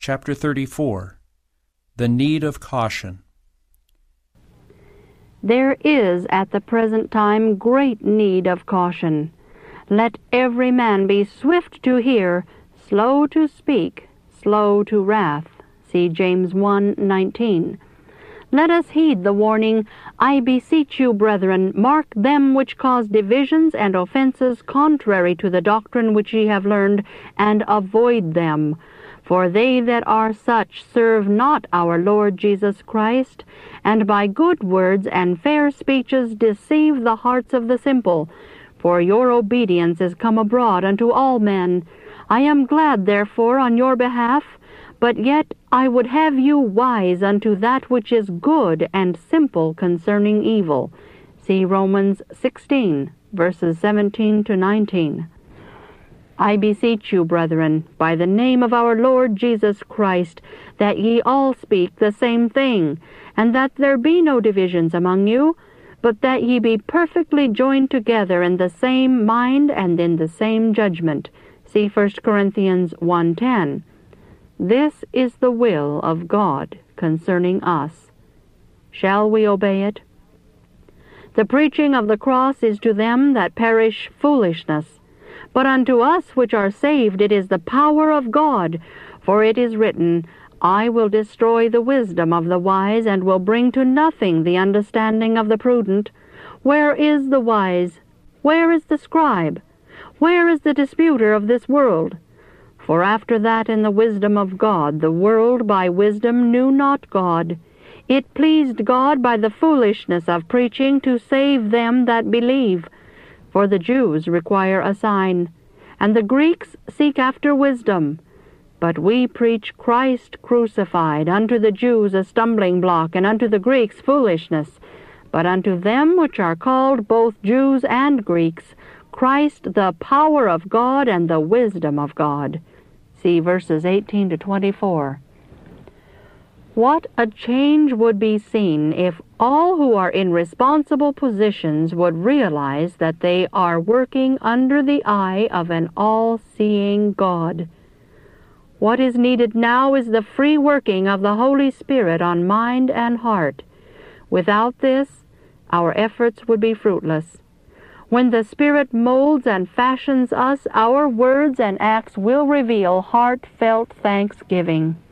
Chapter 34. The Need of Caution. There is at the present time great need of caution. Let every man be swift to hear, slow to speak, slow to wrath. See James 1:19. Let us heed the warning, I beseech you, brethren, mark them which cause divisions and offenses contrary to the doctrine which ye have learned, and avoid them. For they that are such serve not our Lord Jesus Christ, and by good words and fair speeches deceive the hearts of the simple. For your obedience is come abroad unto all men. I am glad therefore on your behalf, but yet I would have you wise unto that which is good and simple concerning evil. See Romans 16, verses 17 to 19. I beseech you, brethren, by the name of our Lord Jesus Christ, that ye all speak the same thing, and that there be no divisions among you, but that ye be perfectly joined together in the same mind and in the same judgment. See 1 Corinthians 1:10. This is the will of God concerning us. Shall we obey it? The preaching of the cross is to them that perish foolishness, but unto us which are saved it is the power of God. For it is written, I will destroy the wisdom of the wise, and will bring to nothing the understanding of the prudent. Where is the wise? Where is the scribe? Where is the disputer of this world? For after that in the wisdom of God the world by wisdom knew not God. It pleased God by the foolishness of preaching to save them that believe. For the Jews require a sign, and the Greeks seek after wisdom. But we preach Christ crucified, unto the Jews a stumbling block, and unto the Greeks foolishness. But unto them which are called, both Jews and Greeks, Christ the power of God and the wisdom of God. See verses 18 to 24. What a change would be seen if all who are in responsible positions would realize that they are working under the eye of an all-seeing God. What is needed now is the free working of the Holy Spirit on mind and heart. Without this, our efforts would be fruitless. When the Spirit molds and fashions us, our words and acts will reveal heartfelt thanksgiving.